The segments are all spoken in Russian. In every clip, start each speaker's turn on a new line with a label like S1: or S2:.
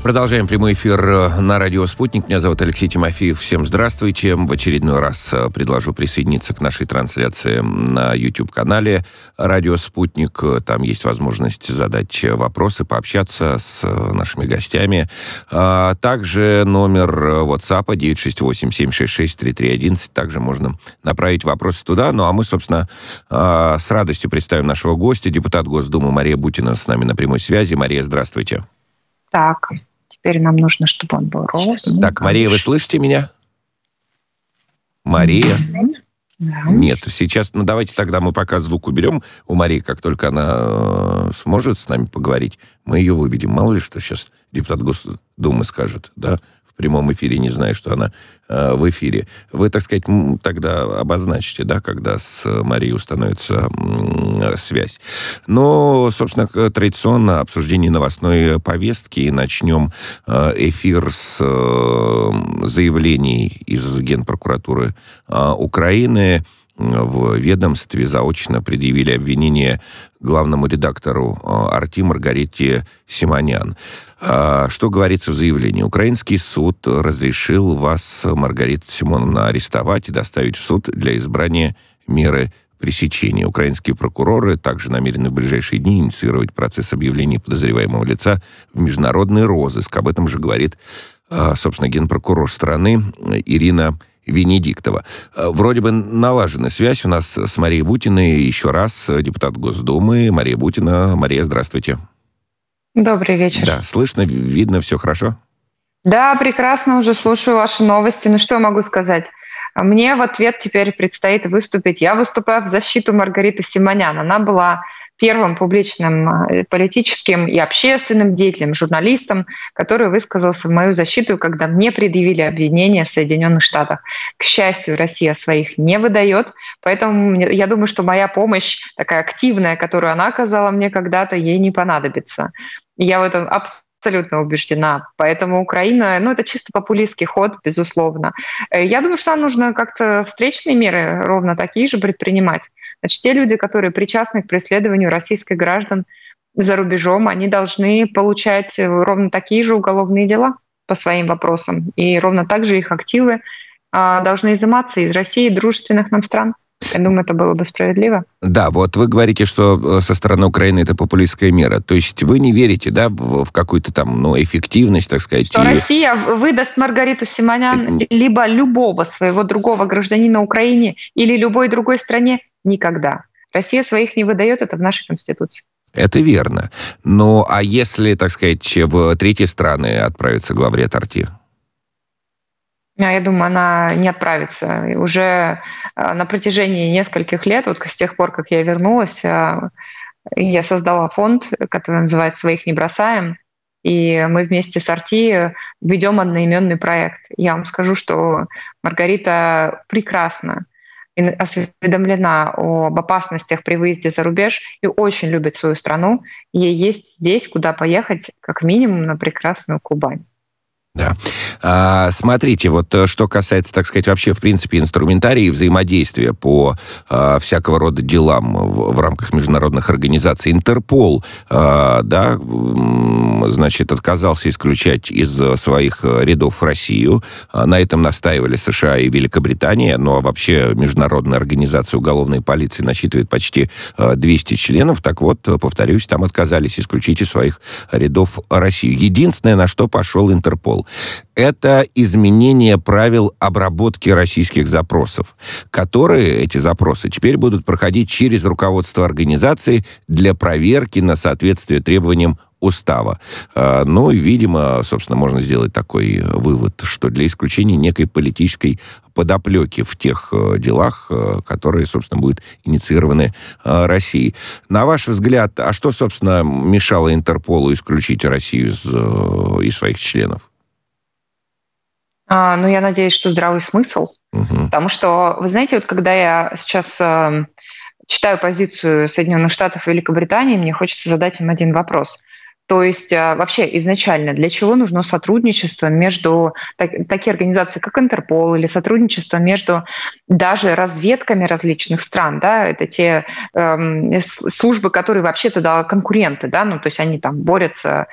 S1: Продолжаем прямой эфир на радио «Спутник». Меня зовут Алексей Тимофеев. Всем здравствуйте. В очередной раз предложу присоединиться к нашей трансляции на YouTube-канале «Радио Спутник». Там есть возможность задать вопросы, пообщаться с нашими гостями. Также номер WhatsApp 968-766-3311. Также можно направить вопросы туда. Ну, а мы, собственно, с радостью представим нашего гостя, депутат Госдумы Мария Бутина с нами на прямой связи. Мария, здравствуйте.
S2: Так, теперь нам нужно, чтобы он был розовый.
S1: Так, Мария, вы слышите меня? Мария?
S2: Да.
S1: Нет, сейчас, давайте тогда мы пока звук уберем у Марии, как только она сможет с нами поговорить, мы ее выведем. Мало ли, что сейчас депутат Госдумы скажет, да, в прямом эфире, не знаю, что она в эфире. Вы, так сказать, тогда обозначите, да, когда с Марией установится связь. Но, собственно, традиционно обсуждение новостной повестки. И начнем эфир с заявлений из Генпрокуратуры Украины. В ведомстве заочно предъявили обвинение главному редактору «Арти» Маргарите Симонян. Что говорится в заявлении? Украинский суд разрешил вас, Маргарита Симоновна, арестовать и доставить в суд для избрания меры пресечения. Украинские прокуроры также намерены в ближайшие дни инициировать процесс объявления подозреваемого лица в международный розыск. Об этом же говорит, собственно, генпрокурор страны Ирина Венедиктова. Вроде бы налажена связь у нас с Марией Бутиной. Еще раз депутат Госдумы Мария Бутина. Мария, здравствуйте.
S2: Добрый вечер.
S1: Да, слышно, видно, все хорошо?
S2: Да, прекрасно, уже слушаю ваши новости. Ну что я могу сказать? Мне в ответ теперь предстоит выступить. Я выступаю в защиту Маргариты Симонян. Она была первым публичным политическим и общественным деятелем, журналистом, который высказался в мою защиту, когда мне предъявили обвинения в Соединенных Штатах. К счастью, Россия своих не выдает, поэтому я думаю, что моя помощь, такая активная, которую она оказала мне когда-то, ей не понадобится. И я в этом абсолютно убеждена. Поэтому Украина, это чисто популистский ход, безусловно. Я думаю, что нам нужно как-то встречные меры ровно такие же предпринимать. Значит, те люди, которые причастны к преследованию российских граждан за рубежом, они должны получать ровно такие же уголовные дела по своим вопросам. И ровно так же их активы должны изыматься из России и дружественных нам стран. Я думаю, это было бы справедливо.
S1: Да, вот вы говорите, что со стороны Украины это популистская мера. То есть вы не верите, да, в какую-то там, эффективность, так сказать?
S2: Что Россия выдаст Маргариту Симонян либо любого своего другого гражданина Украине или любой другой стране? Никогда. Россия своих не выдает, это в нашей Конституции.
S1: Это верно. Ну, а если, так сказать, в третьи страны отправится главред Арти?
S2: Я думаю, она не отправится. И уже на протяжении нескольких лет, вот с тех пор, как я вернулась, я создала фонд, который называется «Своих не бросаем», и мы вместе с Арти ведем одноименный проект. Я вам скажу, что Маргарита прекрасно осведомлена об опасностях при выезде за рубеж и очень любит свою страну. И ей есть здесь куда поехать, как минимум, на прекрасную Кубань.
S1: Да. Смотрите, вот что касается, так сказать, вообще, в принципе, инструментария и взаимодействия по всякого рода делам в рамках международных организаций. Интерпол, да, значит, отказался исключать из своих рядов Россию. На этом настаивали США и Великобритания. Ну, а вообще Международная организация уголовной полиции насчитывает почти 200 членов. Так вот, повторюсь, там отказались исключить из своих рядов Россию. Единственное, на что пошел Интерпол, это изменение правил обработки российских запросов, эти запросы теперь будут проходить через руководство организации для проверки на соответствие требованиям устава. Ну, и, видимо, собственно, можно сделать такой вывод, что для исключения некой политической подоплеки в тех делах, которые, собственно, будут инициированы Россией. На ваш взгляд, а что, собственно, мешало Интерполу исключить Россию из своих членов?
S2: Я надеюсь, что здравый смысл.
S1: Угу.
S2: Потому что, вы знаете, вот когда я сейчас читаю позицию Соединенных Штатов и Великобритании, мне хочется задать им один вопрос. То есть вообще изначально для чего нужно сотрудничество между такие организации, как Интерпол, или сотрудничество между даже разведками различных стран, да, это те службы, которые вообще-то конкуренты, да, то есть они там борются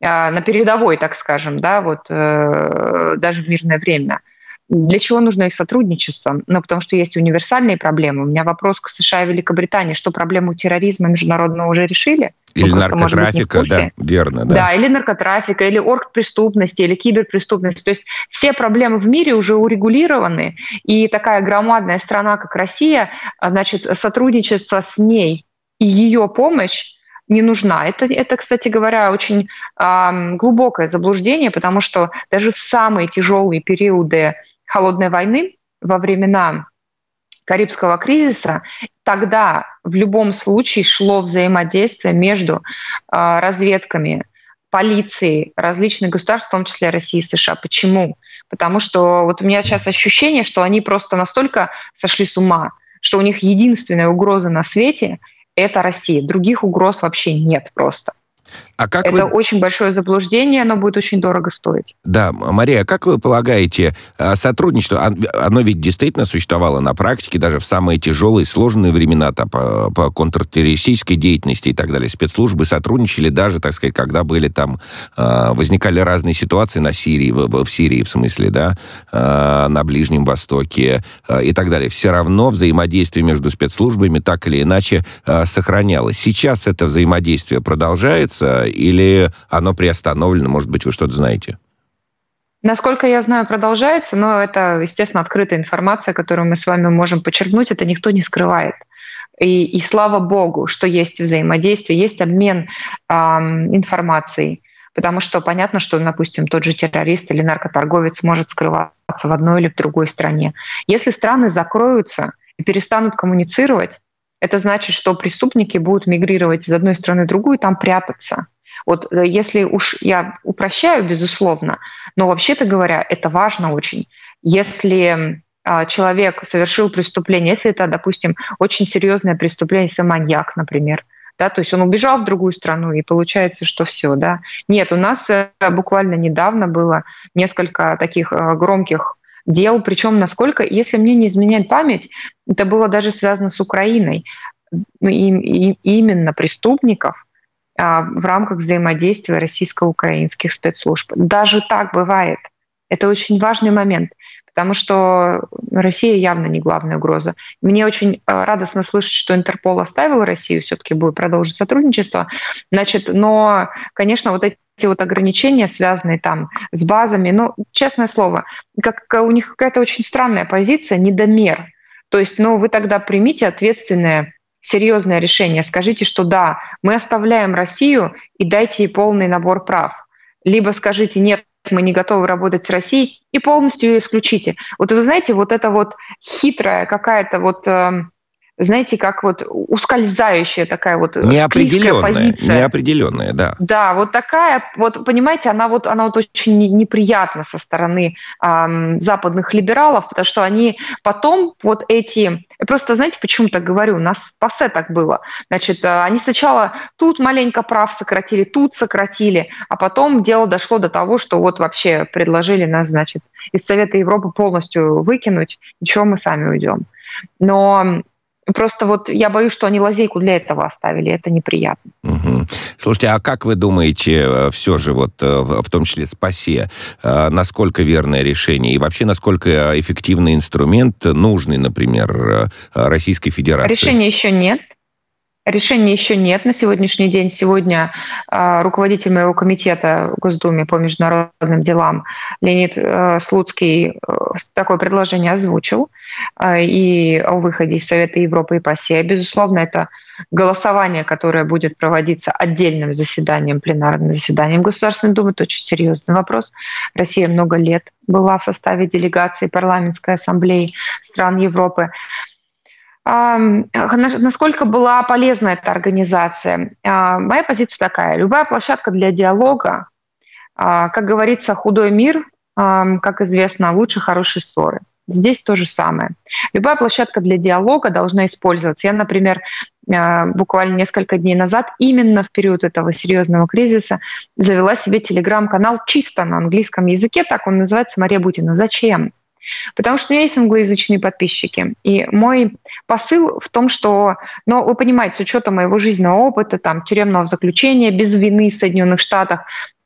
S2: на передовой, так скажем, да, вот даже в мирное время. Для чего нужно их сотрудничество? Ну, потому что есть универсальные проблемы. У меня вопрос к США и Великобритании, что проблему терроризма международного уже решили?
S1: Или наркотрафика, да, верно, да.
S2: Да, или наркотрафика, или оргпреступности, или киберпреступности. То есть все проблемы в мире уже урегулированы, и такая громадная страна, как Россия, значит, сотрудничество с ней и ее помощь не нужна. Это, кстати говоря, очень глубокое заблуждение, потому что даже в самые тяжелые периоды холодной войны, во времена Карибского кризиса, тогда в любом случае шло взаимодействие между разведками, полицией различных государств, в том числе России и США. Почему? Потому что вот у меня сейчас ощущение, что они просто настолько сошли с ума, что у них единственная угроза на свете – это Россия. Других угроз вообще нет просто.
S1: А как
S2: это очень большое заблуждение, оно будет очень дорого стоить.
S1: Да, Мария, как вы полагаете, сотрудничество, оно ведь действительно существовало на практике, даже в самые тяжелые, сложные времена по контртеррористической деятельности и так далее. Спецслужбы сотрудничали даже, так сказать, когда были там, возникали разные ситуации на Сирии, в Сирии, в смысле, да, на Ближнем Востоке и так далее. Все равно взаимодействие между спецслужбами так или иначе сохранялось. Сейчас это взаимодействие продолжается, или оно приостановлено? Может быть, вы что-то знаете?
S2: Насколько я знаю, продолжается, но это, естественно, открытая информация, которую мы с вами можем подчеркнуть, это никто не скрывает. И слава богу, что есть взаимодействие, есть обмен информацией, потому что понятно, что, допустим, тот же террорист или наркоторговец может скрываться в одной или в другой стране. Если страны закроются и перестанут коммуницировать, это значит, что преступники будут мигрировать из одной страны в другую и там прятаться. Вот если уж я упрощаю, безусловно, но вообще-то говоря, это важно очень. Если человек совершил преступление, если это, допустим, очень серьезное преступление, если маньяк, например, да, то есть он убежал в другую страну, и получается, что все, да. Нет, у нас буквально недавно было несколько таких громких дел, причем насколько, если мне не изменяет память, это было даже связано с Украиной, и именно преступников в рамках взаимодействия российско-украинских спецслужб. Даже так бывает. Это очень важный момент, потому что Россия явно не главная угроза. Мне очень радостно слышать, что Интерпол оставил Россию, все-таки будет продолжить сотрудничество. Значит, но, конечно, вот эти вот ограничения, связанные там с базами, ну, честное слово, у них какая-то очень странная позиция, недомер. То есть, ну, вы тогда примите ответственное, серьезное решение, скажите, что да, мы оставляем Россию и дайте ей полный набор прав. Либо скажите, нет, мы не готовы работать с Россией, и полностью ее исключите. Вот вы знаете, вот это вот хитрая какая-то вот, знаете, как вот ускользающая такая вот склизкая позиция.
S1: Неопределенная, да.
S2: Да, вот такая, вот понимаете, она вот очень неприятна со стороны западных либералов, потому что они потом вот эти... Просто знаете, почему так говорю? У нас в ПАСЕ так было. Значит, они сначала тут маленько прав сократили, тут сократили, а потом дело дошло до того, что вот вообще предложили нас, значит, из Совета Европы полностью выкинуть, ничего, мы сами уйдем. Но просто вот я боюсь, что они лазейку для этого оставили, это неприятно.
S1: Угу. Слушайте, а как вы думаете, все же вот в том числе с ПАСЕ, насколько верное решение и вообще насколько эффективный инструмент, нужный, например, Российской Федерации?
S2: Решения еще нет. Решения еще нет на сегодняшний день. Сегодня руководитель моего комитета в Госдуме по международным делам Леонид Слуцкий такое предложение озвучил и о выходе из Совета Европы и ПАСЕ. Безусловно, это голосование, которое будет проводиться отдельным заседанием, пленарным заседанием Государственной Думы. Это очень серьезный вопрос. Россия много лет была в составе делегации парламентской ассамблеи стран Европы. Насколько была полезна эта организация? Моя позиция такая. Любая площадка для диалога, как говорится, худой мир, как известно, лучше хорошей ссоры. Здесь то же самое. Любая площадка для диалога должна использоваться. Я, например, буквально несколько дней назад, именно в период этого серьезного кризиса, завела себе телеграм-канал чисто на английском языке, так он называется, Мария Бутина. Зачем? Потому что у меня есть англоязычные подписчики. И мой посыл в том, что, ну, вы понимаете, с учетом моего жизненного опыта, там, тюремного заключения, без вины в Соединенных Штатах,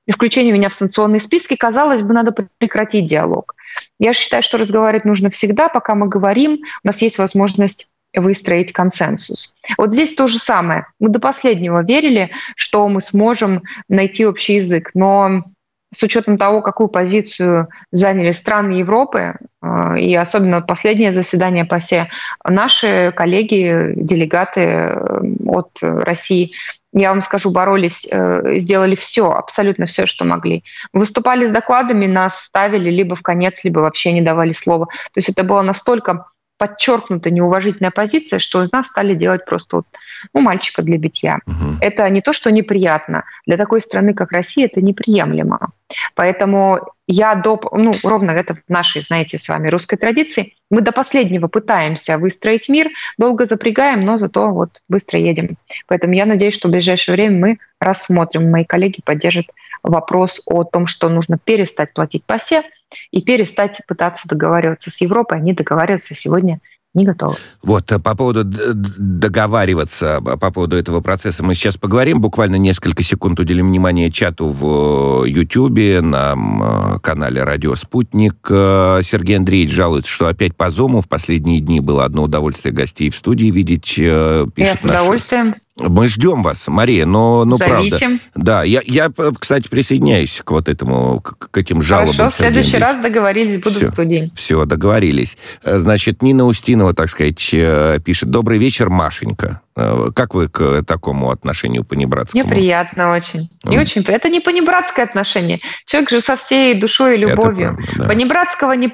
S2: и включение меня в санкционные списки, казалось бы, надо прекратить диалог. Я считаю, что разговаривать нужно всегда, пока мы говорим, у нас есть возможность выстроить консенсус. Вот здесь то же самое. Мы до последнего верили, что мы сможем найти общий язык, но с учетом того, какую позицию заняли страны Европы, и особенно последнее заседание ПАСЕ, наши коллеги, делегаты от России, я вам скажу, боролись, сделали все, абсолютно все, что могли. Выступали с докладами, нас ставили либо в конец, либо вообще не давали слова. То есть это было настолько подчеркнута неуважительная позиция, что из нас стали делать просто мальчика для битья. Это не то, что неприятно. Для такой страны, как Россия, это неприемлемо. Поэтому я ровно это в нашей, знаете, с вами русской традиции, мы до последнего пытаемся выстроить мир, долго запрягаем, но зато быстро едем. Поэтому я надеюсь, что в ближайшее время мы рассмотрим, мои коллеги поддержат вопрос о том, что нужно перестать платить ПАСЕ и перестать пытаться договариваться с Европой. Они договариваться сегодня не готовы.
S1: Вот, по поводу договариваться, по поводу этого процесса мы сейчас поговорим. Буквально несколько секунд уделим внимание чату в Ютьюбе, на канале «Радио Спутник». Сергей Андреевич жалуется, что опять по Зуму. В последние дни было одно удовольствие гостей в студии видеть.
S2: Я с удовольствием.
S1: Мы ждем вас, Мария, но правда.
S2: Зовите.
S1: Да, я, кстати, присоединяюсь к к этим жалобам.
S2: Хорошо, в следующий раз договорились, буду в студии.
S1: Все, договорились. Значит, Нина Устинова, так сказать, пишет: «Добрый вечер, Машенька». Как вы к такому отношению понебратскому?
S2: Мне приятно очень. И очень приятно. Это не понебратское отношение. Человек же со всей душой и любовью.
S1: Правда, да.
S2: Понебратского не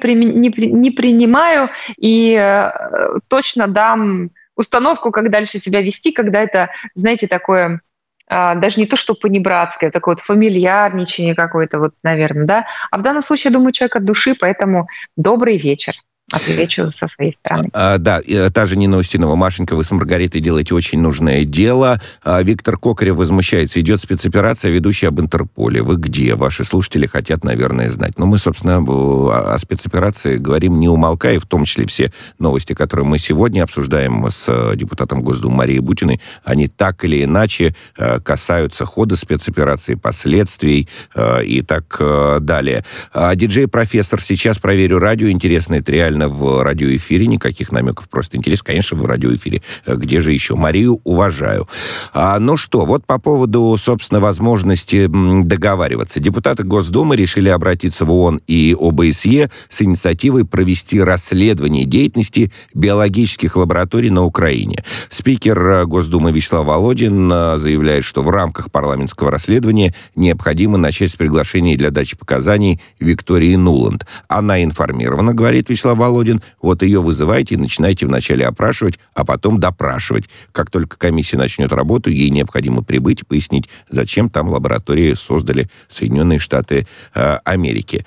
S2: принимаю и точно дам установку, как дальше себя вести, когда это, знаете, такое, даже не то, что понебратское, такое фамильярничание какое-то, наверное, да. А в данном случае, я думаю, человек от души, поэтому добрый вечер. Отвечу со своей стороны.
S1: Да, та же Нина Устинова: «Машенька, вы с Маргаритой делаете очень нужное дело». Виктор Кокарев возмущается: «Идет спецоперация, ведущая об Интерполе. Вы где? Ваши слушатели хотят, наверное, знать». Но мы, собственно, о спецоперации говорим не умолкая, в том числе все новости, которые мы сегодня обсуждаем с депутатом Госдумы Марией Бутиной, они так или иначе касаются хода спецоперации, последствий и так далее. Диджей-профессор: «Сейчас проверю радио. Интересно, это реально в радиоэфире, никаких намеков, просто интерес». Конечно, в радиоэфире. Где же еще? Марию уважаю. Ну что, по поводу, собственно, возможности договариваться. Депутаты Госдумы решили обратиться в ООН и ОБСЕ с инициативой провести расследование деятельности биологических лабораторий на Украине. Спикер Госдумы Вячеслав Володин заявляет, что в рамках парламентского расследования необходимо начать с приглашения для дачи показаний Виктории Нуланд. Она информирована, говорит Вячеслав Володин. Ее вызывайте и начинайте вначале опрашивать, а потом допрашивать. Как только комиссия начнет работу, ей необходимо прибыть и пояснить, зачем там лаборатории создали Соединенные Штаты Америки.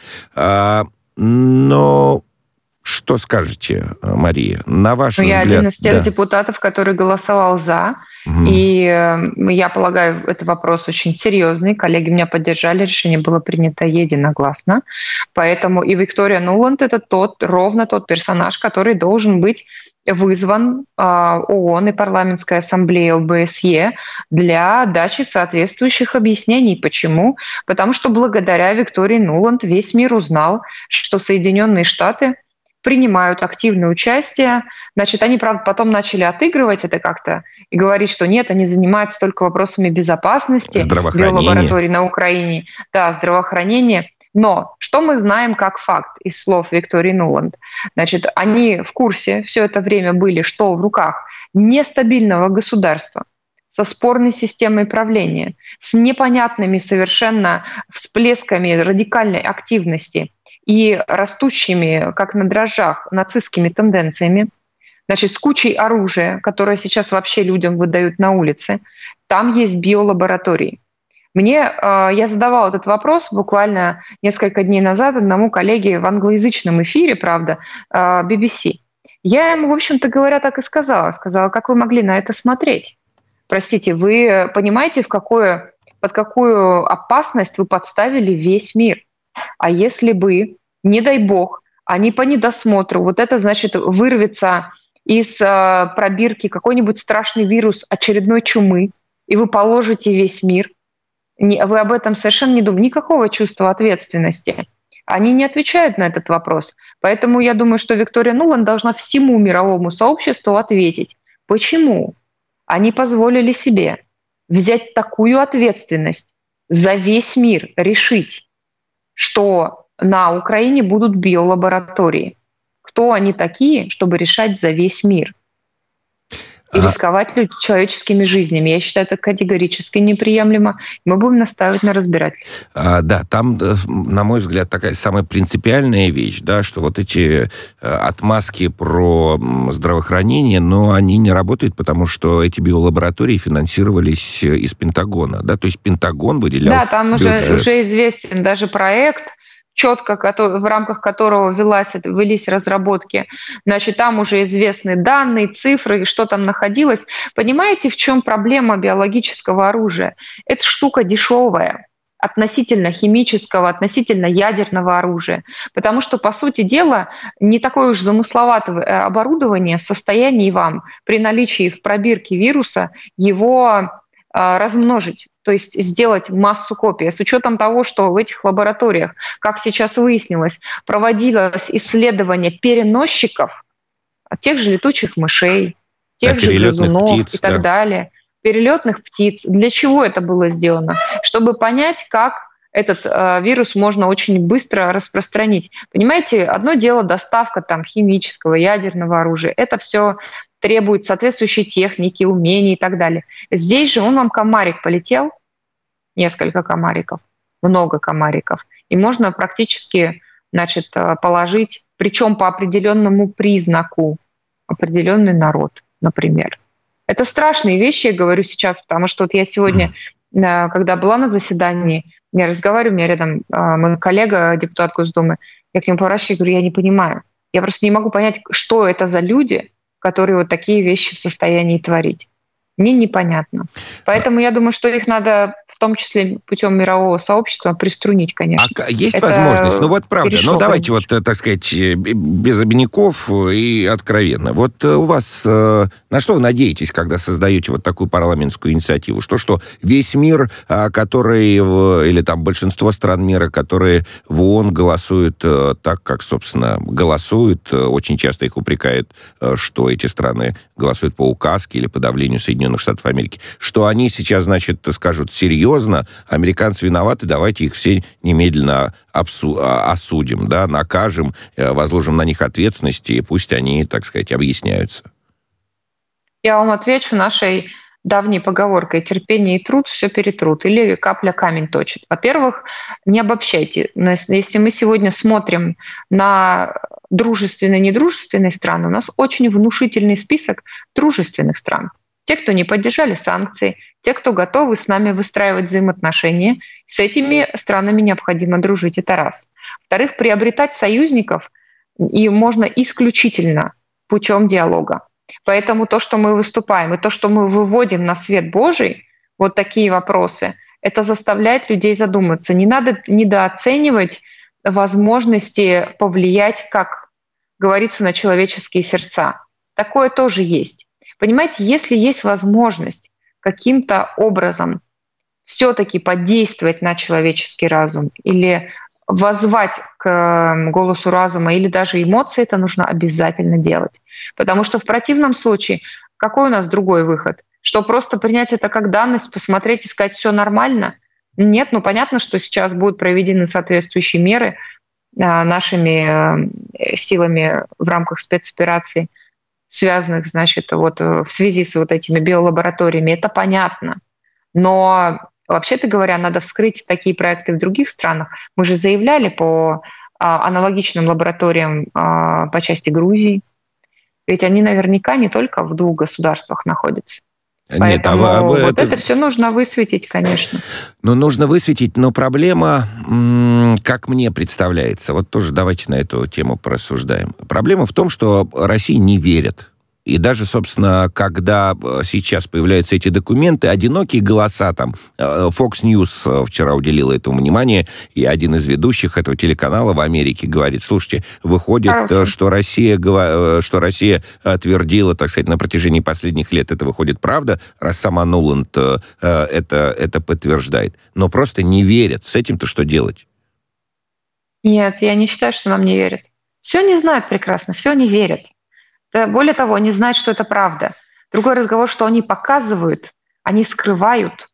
S1: Но что скажете, Мария? На ваш взгляд...
S2: Я один из тех депутатов, который голосовал «за». И я полагаю, это вопрос очень серьезный. Коллеги меня поддержали, решение было принято единогласно. Поэтому и Виктория Нуланд — это ровно тот персонаж, который должен быть вызван ООН и парламентской ассамблеей ОБСЕ для дачи соответствующих объяснений. Почему? Потому что благодаря Виктории Нуланд весь мир узнал, что Соединенные Штаты принимают активное участие. Значит, они, правда, потом начали отыгрывать это как-то и говорить, что нет, они занимаются только вопросами безопасности биолабораторий на Украине. Да, здравоохранения. Но что мы знаем как факт из слов Виктории Нуланд? Значит, они в курсе все это время были, что в руках нестабильного государства со спорной системой правления, с непонятными совершенно всплесками радикальной активности и растущими, как на дрожжах, нацистскими тенденциями, значит, с кучей оружия, которое сейчас вообще людям выдают на улице. Там есть биолаборатории. Я задавала этот вопрос буквально несколько дней назад одному коллеге в англоязычном эфире, правда, BBC. Я ему, в общем-то говоря, так и сказала. Сказала: как вы могли на это смотреть? Простите, вы понимаете, под какую опасность вы подставили весь мир? А если бы, не дай бог, они по недосмотру, это, значит, вырвется из пробирки какой-нибудь страшный вирус очередной чумы, и вы положите весь мир, Вы об этом совершенно не думаете. Никакого чувства ответственности. Они не отвечают на этот вопрос. Поэтому я думаю, что Виктория Нуланд должна всему мировому сообществу ответить. Почему они позволили себе взять такую ответственность за весь мир, решить, что на Украине будут биолаборатории? Кто они такие, чтобы решать за весь мир? И рисковать человеческими жизнями. Я считаю, это категорически неприемлемо. Мы будем настаивать на разбирательстве.
S1: Да, там, на мой взгляд, такая самая принципиальная вещь, да, что вот эти отмазки про здравоохранение, но они не работают, потому что эти биолаборатории финансировались из Пентагона, да, то есть Пентагон выделял
S2: Да, там
S1: бюджет.
S2: уже известен даже проект, четко в рамках которого велись разработки. Значит, там уже известны данные, цифры, что там находилось. Понимаете, в чем проблема биологического оружия? Это штука дешевая относительно химического, относительно ядерного оружия. Потому что, по сути дела, не такое уж замысловатое оборудование в состоянии вам при наличии в пробирке вируса его размножить, то есть сделать массу копий. С учетом того, что в этих лабораториях, как сейчас выяснилось, проводилось исследование переносчиков, тех же летучих мышей, тех же грызунов птиц, и так далее, перелетных птиц. Для чего это было сделано? Чтобы понять, как этот вирус можно очень быстро распространить. Понимаете, одно дело доставка там химического, ядерного оружия. Это все требует соответствующей техники, умений и так далее. Здесь же вам комарик полетел, несколько комариков, много комариков, и можно практически, значит, положить, причем по определенному признаку, определенный народ, например. Это страшные вещи, я говорю сейчас, потому что вот я сегодня, когда была на заседании, я разговариваю, у меня рядом мой коллега, депутат Госдумы, я к нему поворачиваюсь и говорю, я не понимаю. Я просто не могу понять, что это за люди, которые вот такие вещи в состоянии творить. Мне непонятно. Поэтому я думаю, что их надо, в том числе путем мирового сообщества, приструнить, конечно.
S1: А есть возможность? Ну вот правда. Ну давайте вот, так сказать, без обиняков и откровенно. Вот у вас на что вы надеетесь, когда создаете вот такую парламентскую инициативу? Что весь мир, который, или там большинство стран мира, которые в ООН голосуют так, как, собственно, голосуют, очень часто их упрекают, что эти страны голосуют по указке или по давлению Соединенных Штатов Америки, что они сейчас, значит, скажут серьезно, американцы виноваты, давайте их все немедленно осудим, да, накажем, возложим на них ответственность, и пусть они, так сказать, объясняются.
S2: Я вам отвечу нашей давней поговоркой: терпение и труд все перетрут, или капля камень точит. Во-первых, не обобщайте. Если мы сегодня смотрим на дружественные и недружественные страны, у нас очень внушительный список дружественных стран. Те, кто не поддержали санкции, те, кто готовы с нами выстраивать взаимоотношения, с этими странами необходимо дружить. Это раз. Во-вторых, приобретать союзников и можно исключительно путем диалога. Поэтому то, что мы выступаем, и то, что мы выводим на свет Божий, вот такие вопросы, это заставляет людей задуматься. Не надо недооценивать возможности повлиять, как говорится, на человеческие сердца. Такое тоже есть. Понимаете, если есть возможность каким-то образом все-таки подействовать на человеческий разум или воззвать к голосу разума или даже эмоции, это нужно обязательно делать. Потому что в противном случае какой у нас другой выход? Что просто принять это как данность, посмотреть и сказать, все нормально? Нет, понятно, что сейчас будут проведены соответствующие меры нашими силами в рамках спецопераций, связанных, значит, вот в связи с вот этими биолабораториями, это понятно. Но, вообще-то говоря, надо вскрыть такие проекты в других странах. Мы же заявляли по аналогичным лабораториям по части Грузии. Ведь они наверняка не только в 2 государствах находятся. Поэтому вот это все нужно высветить, конечно.
S1: Нужно высветить, но проблема, как мне представляется, вот тоже давайте на эту тему порассуждаем. Проблема в том, что России не верят. И даже, собственно, когда сейчас появляются эти документы, одинокие голоса там, Fox News вчера уделила этому внимание, и один из ведущих этого телеканала в Америке говорит: слушайте, выходит, что Россия твердила, так сказать, на протяжении последних лет, это выходит правда, раз сама Нуланд это подтверждает. Но просто не верят. С этим-то что делать?
S2: Нет, я не считаю, что нам не верят. Все не знают прекрасно, все не верят. Более того, они знают, что это правда. Другой разговор, что они показывают, они скрывают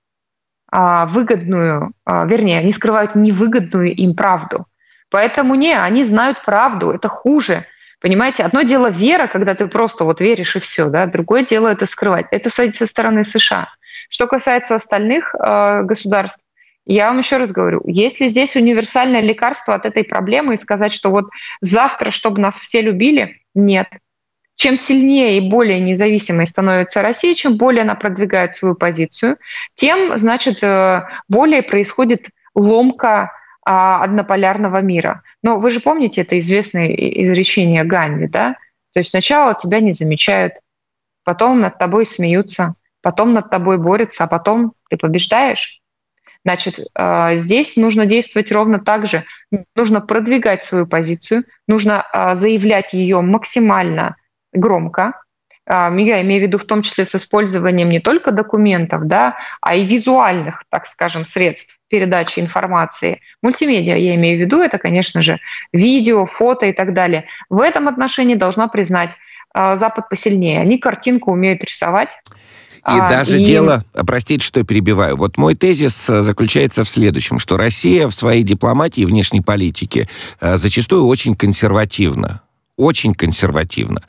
S2: они скрывают невыгодную им правду. Поэтому они знают правду, это хуже. Понимаете, одно дело вера, когда ты просто вот веришь и все, да, другое дело это скрывать. Это со стороны США. Что касается остальных государств, я вам еще раз говорю, есть ли здесь универсальное лекарство от этой проблемы и сказать, что вот завтра, чтобы нас все любили? Нет. Чем сильнее и более независимой становится Россия, чем более она продвигает свою позицию, тем, значит, более происходит ломка однополярного мира. Но вы же помните это известное изречение Ганди, да? То есть сначала тебя не замечают, потом над тобой смеются, потом над тобой борются, а потом ты побеждаешь. Значит, здесь нужно действовать ровно так же. Нужно продвигать свою позицию, нужно заявлять ее максимально громко. Я имею в виду в том числе с использованием не только документов, да, а и визуальных, так скажем, средств передачи информации. Мультимедиа, я имею в виду, это, конечно же, видео, фото и так далее. В этом отношении должна признать Запад посильнее. Они картинку умеют рисовать.
S1: И дело, простите, что перебиваю, вот мой тезис заключается в следующем, что Россия в своей дипломатии и внешней политике зачастую очень консервативна. Очень консервативно.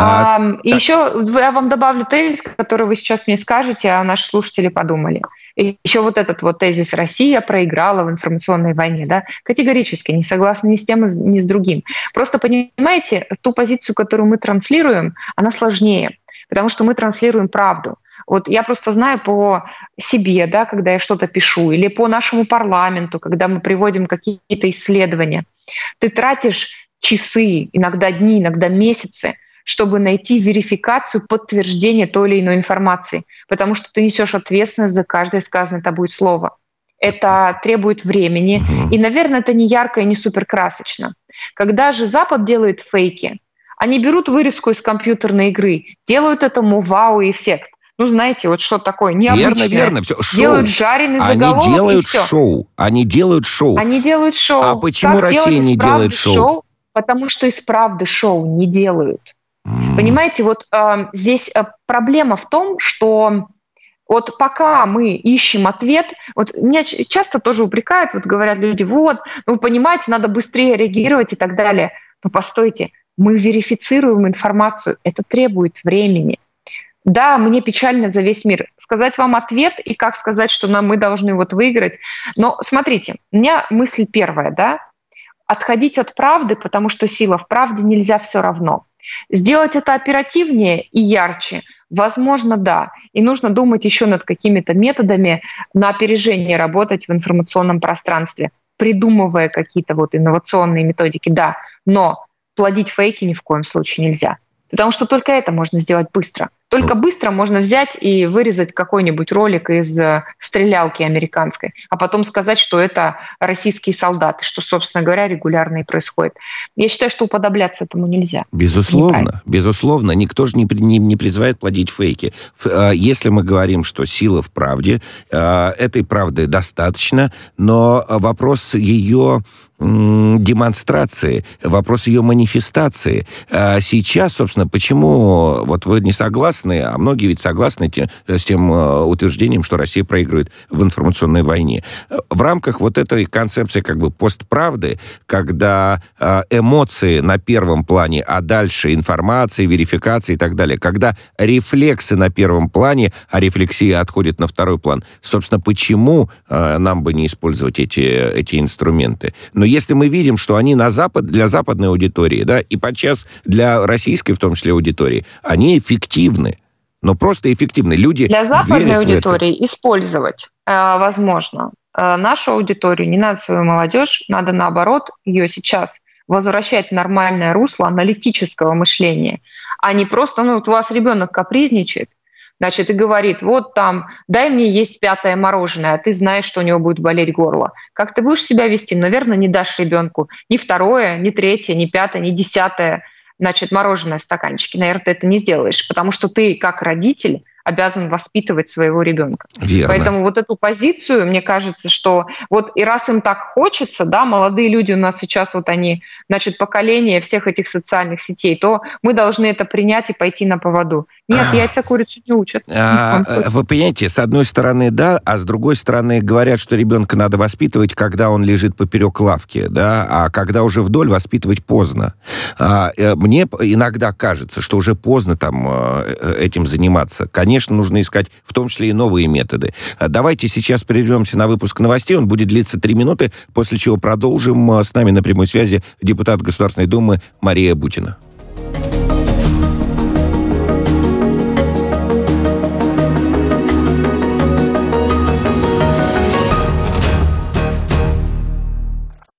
S2: Еще я вам добавлю тезис, который вы сейчас мне скажете, а наши слушатели подумали. И еще вот этот вот тезис: Россия проиграла в информационной войне. Да? Категорически не согласна ни с тем, ни с другим. Просто понимаете, ту позицию, которую мы транслируем, она сложнее, потому что мы транслируем правду. Вот я просто знаю по себе, да, когда я что-то пишу, или по нашему парламенту, когда мы приводим какие-то исследования. Ты тратишь часы, иногда дни, иногда месяцы, чтобы найти верификацию, подтверждение той или иной информации, потому что ты несешь ответственность за каждое сказанное тобой слово. Это требует времени, и, наверное, это не ярко и не суперкрасочно. Когда же Запад делает фейки, они берут вырезку из компьютерной игры, делают этому вау-эффект. Ну, знаете, вот что такое необычное.
S1: Верно, все. Шоу.
S2: Делают жареный заголовок,
S1: Они делают
S2: и все.
S1: шоу. Они делают шоу. А почему Россия не делает шоу?
S2: Потому что из правды шоу не делают. Понимаете, вот здесь проблема в том, что вот пока мы ищем ответ, вот меня часто тоже упрекают, вот говорят люди: вот, ну, понимаете, надо быстрее реагировать и так далее. Но постойте, мы верифицируем информацию, это требует времени. Да, мне печально за весь мир. Сказать вам ответ и как сказать, что мы должны вот выиграть. Но смотрите, у меня мысль первая, да, отходить от правды, потому что сила в правде, нельзя все равно. Сделать это оперативнее и ярче, возможно, да. И нужно думать еще над какими-то методами на опережение работать в информационном пространстве, придумывая какие-то вот инновационные методики, да. Но плодить фейки ни в коем случае нельзя. Потому что только это можно сделать быстро. Только быстро можно взять и вырезать какой-нибудь ролик из стрелялки американской, а потом сказать, что это российские солдаты, что, собственно говоря, регулярно и происходит. Я считаю, что уподобляться этому нельзя.
S1: Безусловно. Никто же не призывает плодить фейки. Если мы говорим, что сила в правде, этой правды достаточно, но вопрос ее демонстрации, вопрос ее манифестации. Сейчас, собственно, почему вот вы не согласны, а многие ведь согласны с тем утверждением, что Россия проигрывает в информационной войне. В рамках вот этой концепции как бы постправды, когда эмоции на первом плане, а дальше информация, верификация и так далее, когда рефлексы на первом плане, а рефлексия отходит на второй план. Собственно, почему нам бы не использовать эти инструменты? Но если мы видим, что они для западной аудитории, да, и подчас для российской, в том числе, аудитории, они эффективны. Но просто эффективны. Люди
S2: для западной
S1: верят
S2: аудитории использовать возможно. Нашу аудиторию, не надо свою молодежь, надо наоборот ее сейчас возвращать в нормальное русло аналитического мышления. а не просто, вот у вас ребенок капризничает, значит, и говорит, вот там, дай мне есть 5-е мороженое, а ты знаешь, что у него будет болеть горло. Как ты будешь себя вести? Наверное, не дашь ребенку ни 2-е, ни 3-е, ни 5-е, ни 10-е, значит, мороженое в стаканчике. Наверное, ты это не сделаешь, потому что ты, как родитель, обязан воспитывать своего ребенка.
S1: Верно.
S2: Поэтому вот эту позицию, мне кажется, что вот и раз им так хочется, да, молодые люди у нас сейчас вот они, значит, поколение всех этих социальных сетей, то мы должны это принять и пойти на поводу. Нет, яйца курицу не учат.
S1: Вы понимаете, с одной стороны, да, а с другой стороны говорят, что ребенка надо воспитывать, когда он лежит поперек лавки, да, а когда уже вдоль, воспитывать поздно. Мне иногда кажется, что уже поздно там этим заниматься. Конечно, нужно искать в том числе и новые методы. Давайте сейчас прервемся на выпуск новостей. Он будет длиться 3 минуты, после чего продолжим. С нами на прямой связи депутат Государственной Думы Мария Бутина.